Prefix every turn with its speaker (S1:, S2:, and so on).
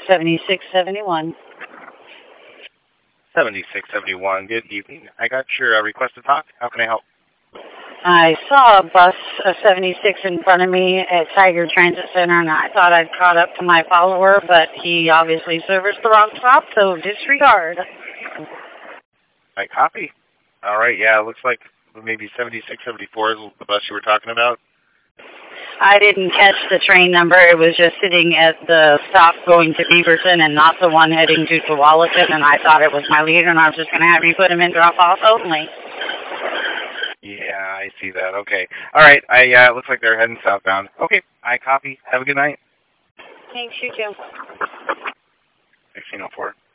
S1: 7671.
S2: 7671. Good evening. I got your request to talk. How can I help?
S1: I saw a bus, a 76 in front of me at Tiger Transit Center, and I thought I'd caught up to my follower, but he obviously serviced the wrong stop, so disregard.
S2: I copy. All right, yeah, it looks like maybe 7674 is the bus you were talking about.
S1: I didn't catch the train number. It was just sitting at the stop going to Beaverton and not the one heading to Tualatin, and I thought it was my leader, and I was just going to have you put him in drop-off only.
S2: Yeah, I see that. Okay. All right. It looks like they're heading southbound. Okay. I copy. Have a good night.
S1: Thanks, you too.
S2: 1604.